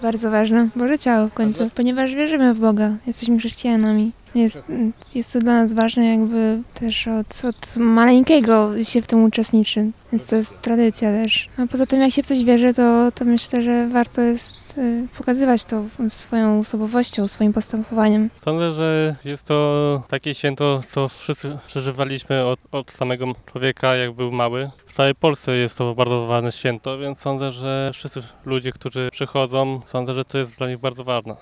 Bardzo ważne, Boże ciało w końcu, ponieważ wierzymy w Boga, jesteśmy chrześcijanami. Jest to dla nas ważne, jakby też od maleńkiego się w tym uczestniczy, więc to jest tradycja też. A poza tym jak się w coś wierzy, to myślę, że warto jest pokazywać to swoją osobowością, swoim postępowaniem. Sądzę, że jest to takie święto, co wszyscy przeżywaliśmy od samego człowieka, jak był mały. W całej Polsce jest to bardzo ważne święto, więc sądzę, że wszyscy ludzie, którzy przychodzą, sądzę, że to jest dla nich bardzo ważne.